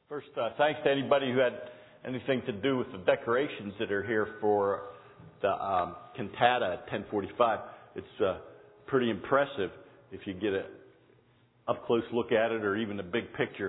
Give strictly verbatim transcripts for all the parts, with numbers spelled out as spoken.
First, uh, thanks to anybody who had anything to do with the decorations that are here for the um, cantata at ten forty-five. It's uh, pretty impressive if you get a up close look at it, or even a big picture.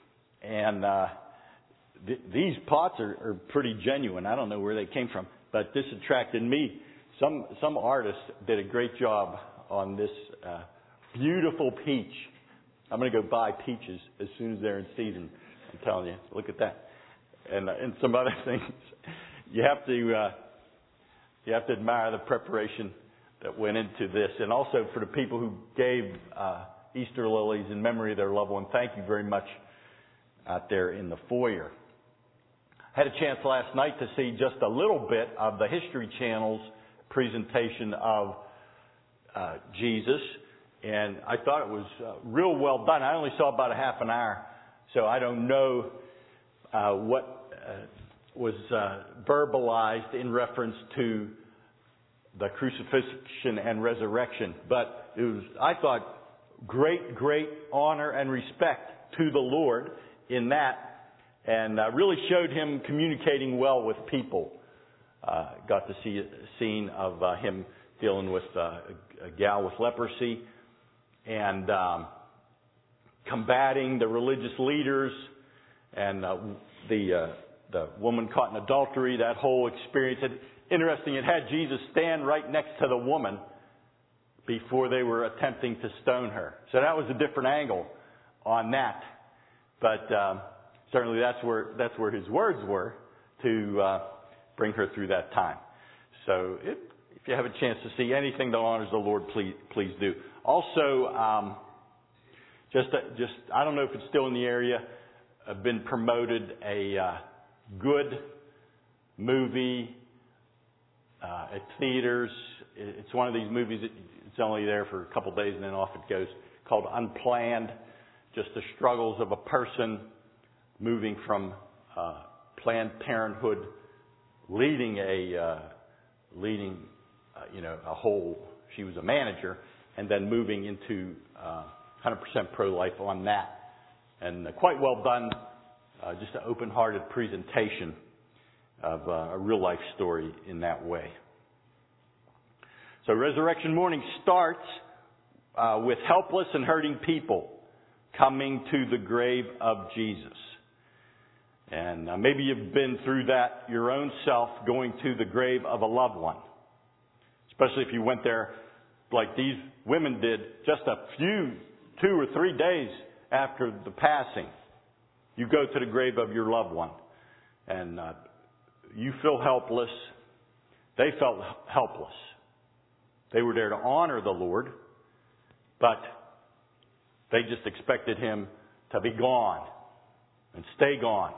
And uh, th- these pots are, are pretty genuine. I don't know where they came from, but this attracted me. Some some artists did a great job on this uh, beautiful peach. I'm going to go buy peaches as soon as they're in season. I'm telling you, look at that, and uh, and some other things. You have to uh, you have to admire the preparation that went into this, and also for the people who gave uh, Easter lilies in memory of their loved one. Thank you very much out there in the foyer. I had a chance last night to see just a little bit of the History Channel's presentation of uh, Jesus, and I thought it was uh, real well done. I only saw about a half an hour. So I don't know uh, what uh, was uh, verbalized in reference to the crucifixion and resurrection. But it was, I thought, great, great honor and respect to the Lord in that, and uh, really showed him communicating well with people. Uh, got to see a scene of uh, him dealing with uh, a, a gal with leprosy, and um, combating the religious leaders, and uh, the uh, the woman caught in adultery. That whole experience. It, interesting. It had Jesus stand right next to the woman before they were attempting to stone her. So that was a different angle on that. But um, certainly that's where that's where his words were to uh, bring her through that time. So it, if you have a chance to see anything that honors the Lord, please please do. Also. Um, Just, just I don't know if it's still in the area. I've been promoted a uh, good movie uh, at theaters. It's one of these movies that it's only there for a couple of days and then off it goes. Called Unplanned. Just the struggles of a person moving from uh, Planned Parenthood, leading a uh, leading uh, you know a whole. She was a manager, and then moving into Uh, one hundred percent pro-life on that. And uh, quite well done. Uh, just an open-hearted presentation of uh, a real-life story in that way. So Resurrection Morning starts uh, with helpless and hurting people coming to the grave of Jesus. And uh, maybe you've been through that your own self, going to the grave of a loved one. Especially if you went there like these women did just a few two or three days after the passing. You go to the grave of your loved one, and uh, you feel helpless. They felt helpless. They were there to honor the Lord, but they just expected him to be gone and stay gone.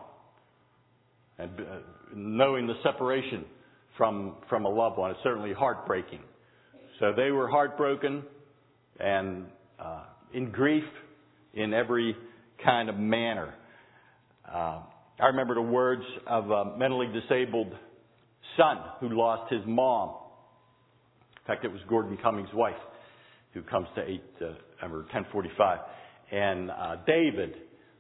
And uh, knowing the separation from, from a loved one is certainly heartbreaking. So they were heartbroken and uh, in grief in every kind of manner. Uh, I remember the words of a mentally disabled son who lost his mom. In fact, it was Gordon Cummings' wife who comes to eight, uh, or ten forty-five. And uh, David,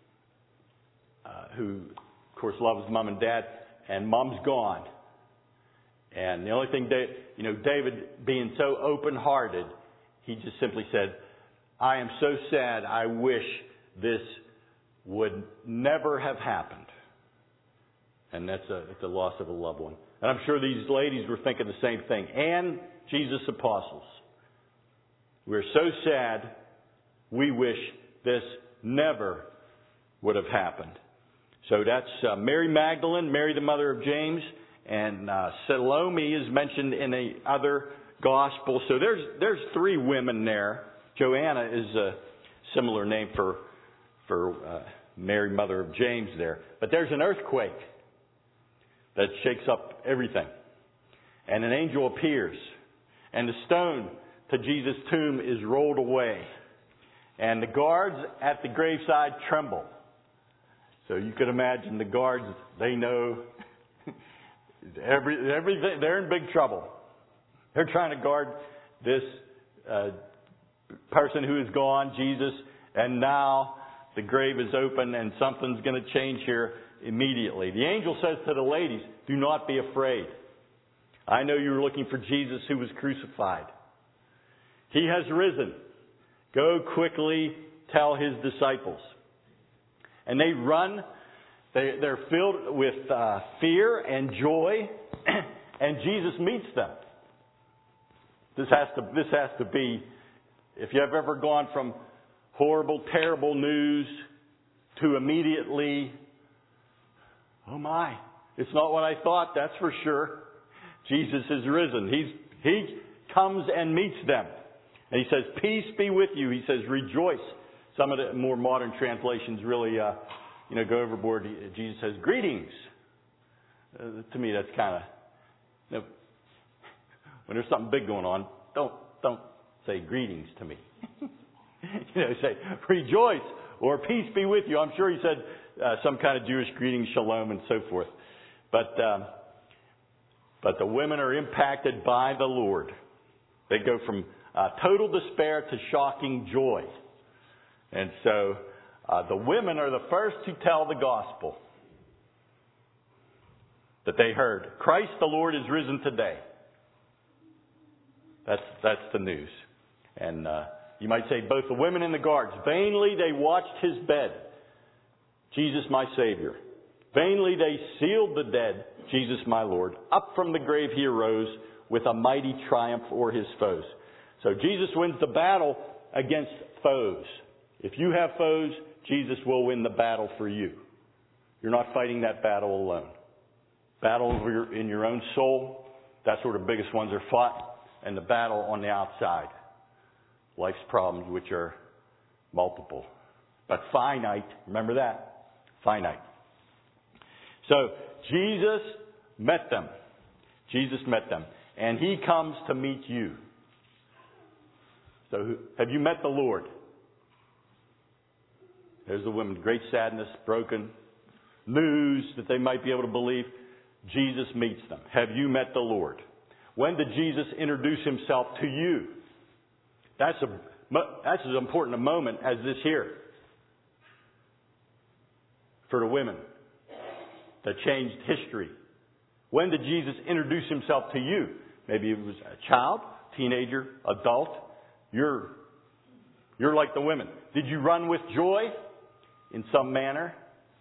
uh, who, of course, loves mom and dad, and mom's gone. And the only thing, da- you know, David being so open-hearted, he just simply said, I am so sad. I wish this would never have happened. And that's a, it's a loss of a loved one. And I'm sure these ladies were thinking the same thing. And Jesus' apostles. We're so sad. We wish this never would have happened. So that's uh, Mary Magdalene, Mary the mother of James, and uh, Salome is mentioned in a other gospel. So there's there's three women there. Joanna is a similar name for for uh, Mary, mother of James there. But there's an earthquake that shakes up everything. And an angel appears. And the stone to Jesus' tomb is rolled away. And the guards at the graveside tremble. So you could imagine the guards, they know every everything. They're in big trouble. They're trying to guard this uh, person who is gone, Jesus, and now the grave is open and something's going to change here immediately. The angel says to the ladies, do not be afraid. I know you're looking for Jesus who was crucified. He has risen. Go quickly tell his disciples. And they run. They, they're filled with uh, fear and joy. And Jesus meets them. This has to, this has to be, if you have ever gone from horrible, terrible news to immediately, oh my, it's not what I thought, that's for sure. Jesus is risen. He's, he comes and meets them. And he says, peace be with you. He says, rejoice. Some of the more modern translations really, uh, you know, go overboard. Jesus says, greetings. Uh, to me, that's kind of, you know, when there's something big going on, don't, don't say greetings to me. You know, say, rejoice or peace be with you. I'm sure he said uh, some kind of Jewish greeting, shalom, and so forth. But, um, but the women are impacted by the Lord. They go from uh, total despair to shocking joy. And so uh, the women are the first to tell the gospel that they heard. Christ the Lord is risen today. That's, that's the news. And uh, you might say both the women and the guards, vainly they watched his bed. Jesus my Savior. Vainly they sealed the dead. Jesus my Lord. Up from the grave he arose with a mighty triumph o'er his foes. So Jesus wins the battle against foes. If you have foes, Jesus will win the battle for you. You're not fighting that battle alone. Battle over your, in your own soul, that's where the biggest ones are fought. And the battle on the outside. Life's problems, which are multiple. But finite. Remember that? Finite. So, Jesus met them. Jesus met them. And he comes to meet you. So, have you met the Lord? There's the women. Great sadness, broken news that they might be able to believe. Jesus meets them. Have you met the Lord? When did Jesus introduce himself to you? That's a that's as important a moment as this here. For the women. That changed history. When did Jesus introduce himself to you? Maybe it was a child, teenager, adult. You're, you're like the women. Did you run with joy in some manner?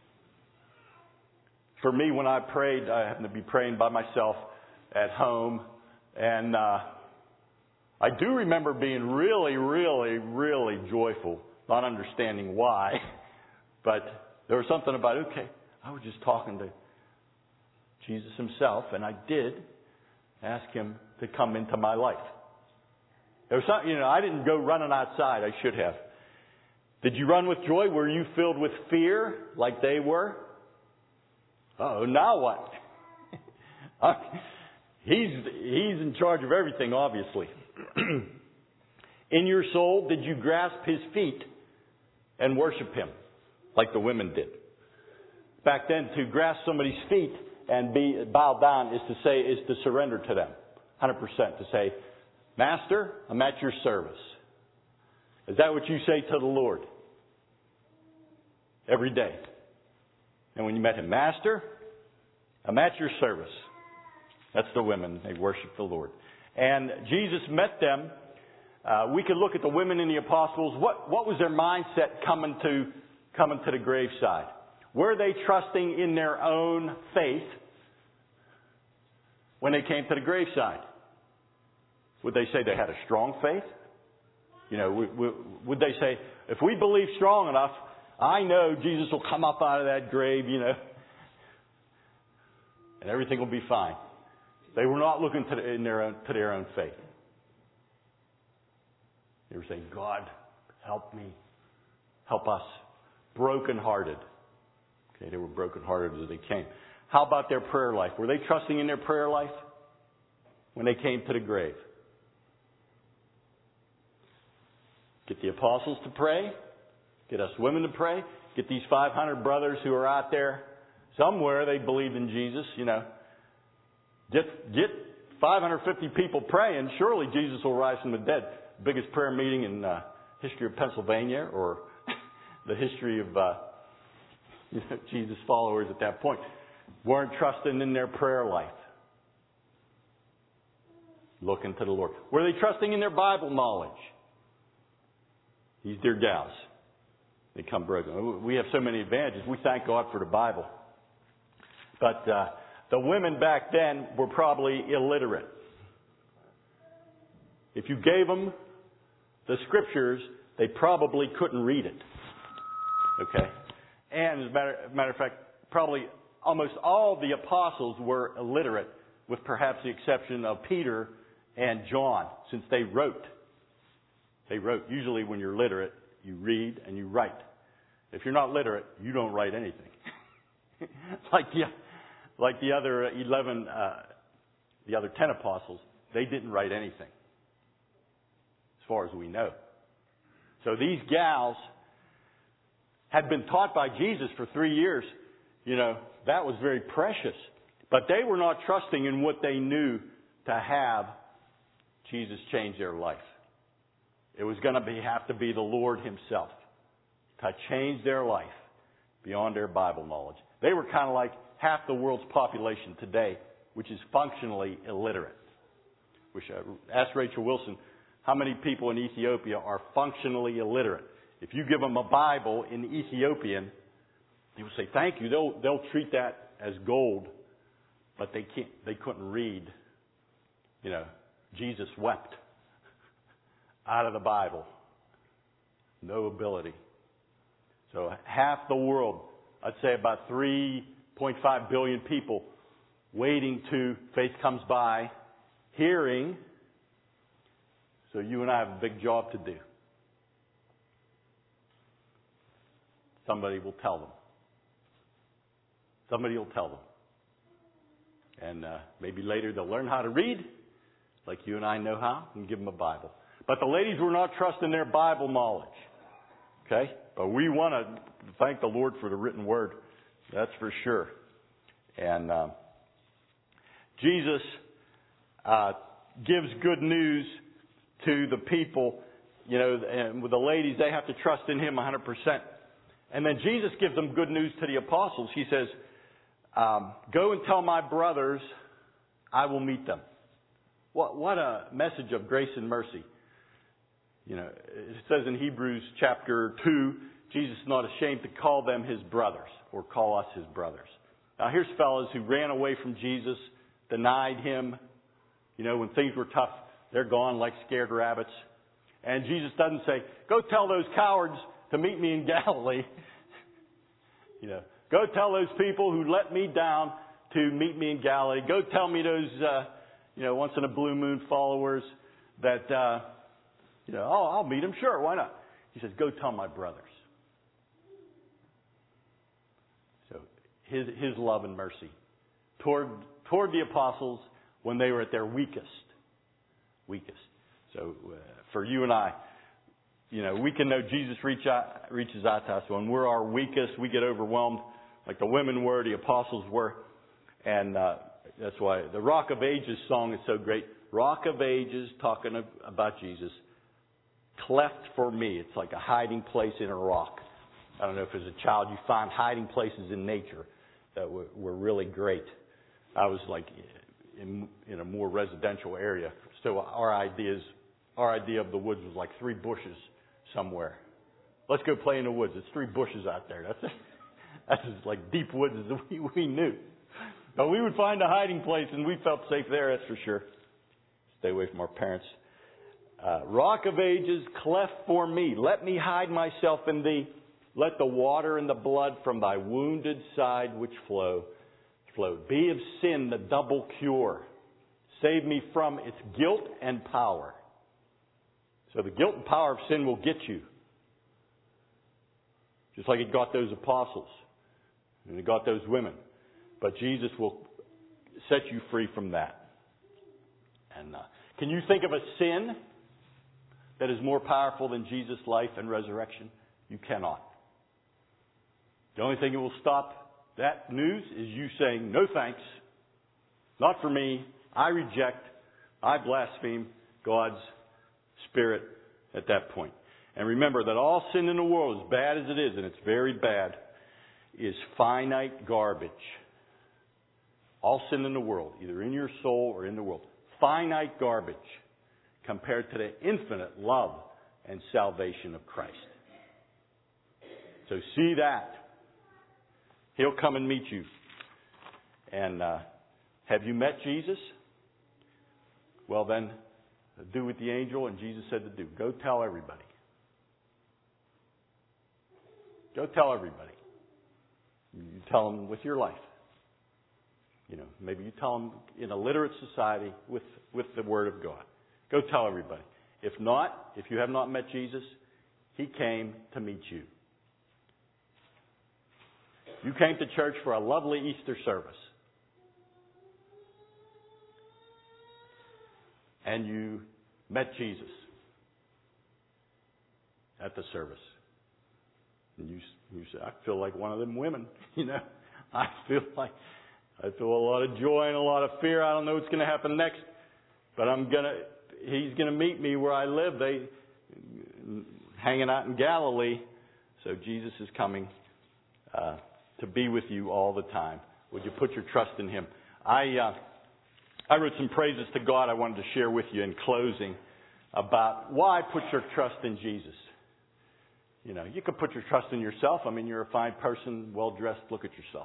For me, when I prayed, I happened to be praying by myself at home. And uh, I do remember being really, really, really joyful, not understanding why. But there was something about, okay, I was just talking to Jesus himself, and I did ask him to come into my life. There was something, you know, I didn't go running outside. I should have. Did you run with joy? Were you filled with fear like they were? Uh-oh, now what? He's, he's in charge of everything, obviously. In your soul, did you grasp his feet and worship him like the women did? Back then, to grasp somebody's feet and be bow down is to say, is to surrender to them. one hundred percent. To say, Master, I'm at your service. Is that what you say to the Lord? Every day. And when you met him, Master, I'm at your service. That's the women. They worship the Lord. And Jesus met them. Uh, we could look at the women and the apostles. What, what was their mindset coming to, coming to the graveside? Were they trusting in their own faith when they came to the graveside? Would they say they had a strong faith? You know, would, would, would they say, if we believe strong enough, I know Jesus will come up out of that grave, you know, and everything will be fine. They were not looking to, the, in their own, to their own faith. They were saying, God, help me. Help us. Broken-hearted. Okay, they were broken-hearted as they came. How about their prayer life? Were they trusting in their prayer life when they came to the grave? Get the apostles to pray. Get us women to pray. Get these five hundred brothers who are out there. Somewhere they believed in Jesus, you know. Get, get five hundred fifty people praying. Surely Jesus will rise from the dead. Biggest prayer meeting in uh, history of Pennsylvania or the history of uh, Jesus' followers at that point. Weren't trusting in their prayer life. Looking to the Lord. Were they trusting in their Bible knowledge? These dear gals, they come broken. We have so many advantages. We thank God for the Bible. But uh, the women back then were probably illiterate. If you gave them the scriptures, they probably couldn't read it. Okay? And as a matter, matter of fact, probably almost all the apostles were illiterate, with perhaps the exception of Peter and John, since they wrote. They wrote. Usually when you're literate, you read and you write. If you're not literate, you don't write anything. like the like the other eleven, uh, the other ten apostles, they didn't write anything, as far as we know. So these gals had been taught by Jesus for three years. You know, that was very precious. But they were not trusting in what they knew to have Jesus change their life. It was going to be, have to be the Lord Himself to change their life beyond their Bible knowledge. They were kind of like half the world's population today, which is functionally illiterate. Which, uh, ask Rachel Wilson, how many people in Ethiopia are functionally illiterate? If you give them a Bible in Ethiopian, they will say, thank you. They'll, they'll treat that as gold, but they can't, they couldn't read, you know, Jesus wept out of the Bible. No ability. So half the world, I'd say about three point five billion people waiting to, faith comes by, hearing. So you and I have a big job to do. Somebody will tell them. Somebody will tell them. And uh, maybe later they'll learn how to read, like you and I know how, and give them a Bible. But the ladies were not trusting their Bible knowledge. Okay? But we want to thank the Lord for the written word. That's for sure. And uh, Jesus uh, gives good news to the people. You know, and with the ladies, they have to trust in Him one hundred percent. And then Jesus gives them good news to the apostles. He says, um, go and tell my brothers I will meet them. What, what a message of grace and mercy. You know, it says in Hebrews chapter two, Jesus is not ashamed to call them His brothers, or call us His brothers. Now here's fellows who ran away from Jesus, denied Him. You know, when things were tough, they're gone like scared rabbits. And Jesus doesn't say, go tell those cowards to meet me in Galilee. You know, go tell those people who let me down to meet me in Galilee. Go tell me those, uh, you know, once in a blue moon followers that, uh, you know, oh, I'll meet them. Sure, why not? He says, go tell my brothers. So his his love and mercy toward toward the apostles when they were at their weakest, weakest. So uh, for you and I, you know, we can know Jesus reach out, reaches out to us when we're our weakest. We get overwhelmed, like the women were, the apostles were, and uh, that's why the Rock of Ages song is so great. Rock of Ages, talking of, about Jesus, cleft for me. It's like a hiding place in a rock. I don't know if as a child you find hiding places in nature that were, were really great. I was like in, in a more residential area, so our ideas, our idea of the woods was like three bushes somewhere. Let's go play in the woods. It's three bushes out there. That's it. That's as like deep woods as we, we knew. But we would find a hiding place, and we felt safe there. That's for sure. Stay away from our parents. Uh, Rock of Ages, cleft for me. Let me hide myself in thee. Let the water and the blood from thy wounded side which flow, flow. Be of sin the double cure. Save me from its guilt and power. So the guilt and power of sin will get you. Just like it got those apostles. And it got those women. But Jesus will set you free from that. And uh, can you think of a sin that is more powerful than Jesus' life and resurrection? You cannot. The only thing that will stop that news is you saying, no thanks, not for me, I reject, I blaspheme God's Spirit at that point. And remember that all sin in the world, as bad as it is, and it's very bad, is finite garbage. All sin in the world, either in your soul or in the world, finite garbage compared to the infinite love and salvation of Christ. So see that. He'll come and meet you. And uh, have you met Jesus? Well then, do what the angel and Jesus said to do. Go tell everybody. Go tell everybody. You tell them with your life. You know, maybe you tell them in a literate society with, with the Word of God. Go tell everybody. If not, if you have not met Jesus, He came to meet you. You came to church for a lovely Easter service. And you met Jesus at the service. And you, you said, I feel like one of them women. You know, I feel like, I feel a lot of joy and a lot of fear. I don't know what's going to happen next. But I'm going to, He's going to meet me where I live. They, hanging out in Galilee. So Jesus is coming uh, to be with you all the time. Would you put your trust in Him? I, uh, I wrote some praises to God I wanted to share with you in closing about why put your trust in Jesus. You know, you can put your trust in yourself. I mean, you're a fine person, well-dressed. Look at yourself.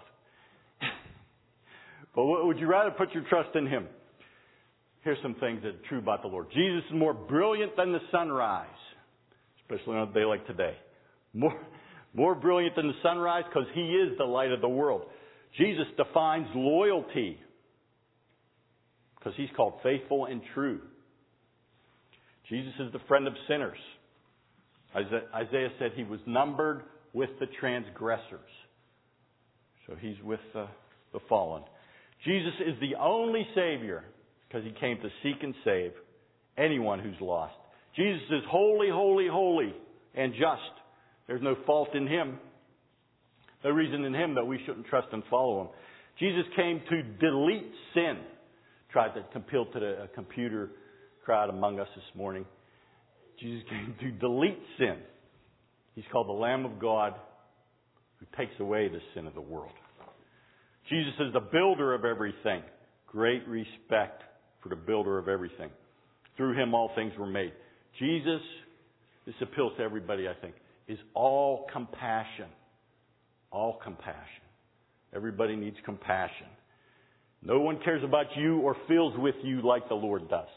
But would you rather put your trust in Him? Here's some things that are true about the Lord. Jesus is more brilliant than the sunrise, especially on a day like today. More, more brilliant than the sunrise because He is the light of the world. Jesus defines loyalty because He's called faithful and true. Jesus is the friend of sinners. Isaiah said He was numbered with the transgressors. So He's with the, the fallen. Jesus is the only Savior because He came to seek and save anyone who's lost. Jesus is holy, holy, holy, and just. There's no fault in Him. No reason in Him that we shouldn't trust and follow Him. Jesus came to delete sin. Tried to appeal to the computer crowd among us this morning. Jesus came to delete sin. He's called the Lamb of God who takes away the sin of the world. Jesus is the builder of everything. Great respect for the builder of everything. Through Him all things were made. Jesus, this appeals to everybody I think, is all compassion. All compassion. Everybody needs compassion. No one cares about you or feels with you like the Lord does.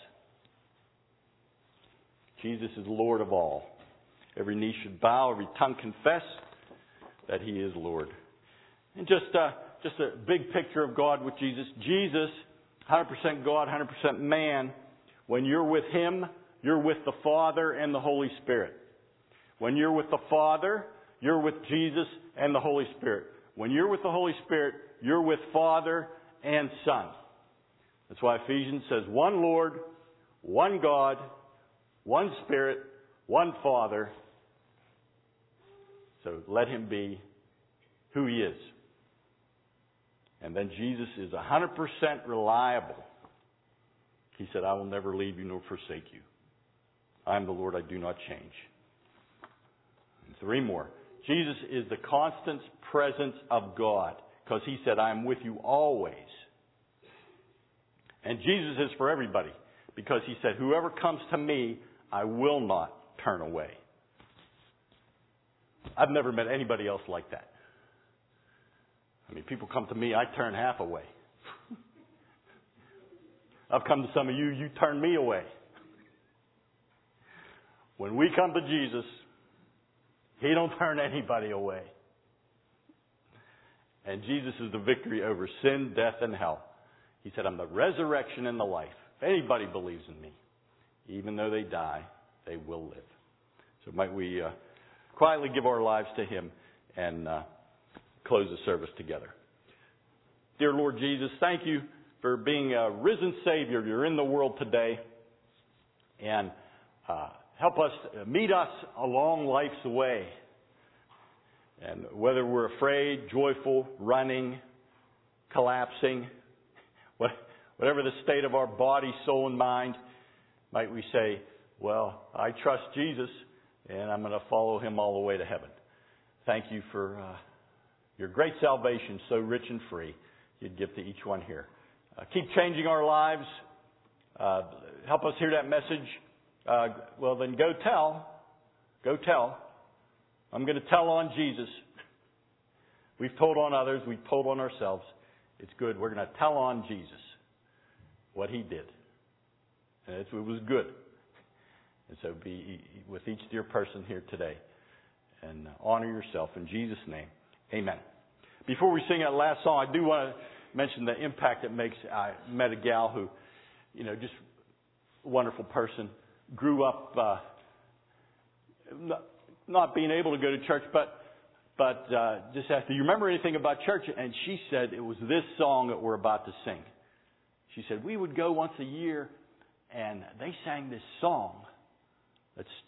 Jesus is Lord of all. Every knee should bow, every tongue confess that He is Lord. And just uh, just a big picture of God with Jesus. Jesus, one hundred percent God, one hundred percent man. When you're with Him, you're with the Father and the Holy Spirit. When you're with the Father, you're with Jesus and the Holy Spirit. When you're with the Holy Spirit, you're with Father and Son. That's why Ephesians says one Lord, one God, one Spirit, one Father. So let Him be who He is. And then Jesus is one hundred percent reliable. He said, I will never leave you nor forsake you. I am the Lord, I do not change. And three more. Jesus is the constant presence of God because He said, I am with you always. And Jesus is for everybody because He said, whoever comes to me, I will not turn away. I've never met anybody else like that. I mean, people come to me, I turn half away. I've come to some of you, you turn me away. When we come to Jesus, He don't turn anybody away. And Jesus is the victory over sin, death, and hell. He said, I'm the resurrection and the life. If anybody believes in me, even though they die, they will live. So might we uh, quietly give our lives to Him and uh, close the service together. Dear Lord Jesus, thank You for being a risen Savior. You're in the world today. And uh, help us, meet us along life's way. And whether we're afraid, joyful, running, collapsing, whatever the state of our body, soul, and mind, might we say, well, I trust Jesus, and I'm going to follow Him all the way to heaven. Thank you for uh, your great salvation, so rich and free, you'd give to each one here. Uh, keep changing our lives. Uh, help us hear that message. Uh, well, then go tell. Go tell. I'm going to tell on Jesus. We've told on others. We've told on ourselves. It's good. We're going to tell on Jesus what He did. And it was good. And so be with each dear person here today. And honor yourself in Jesus' name. Amen. Before we sing that last song, I do want to mention the impact it makes. I met a gal who, you know, just a wonderful person. Grew up uh, not, not being able to go to church, but but uh, just asked, do you remember anything about church? And she said it was this song that we're about to sing. She said, we would go once a year, and they sang this song that's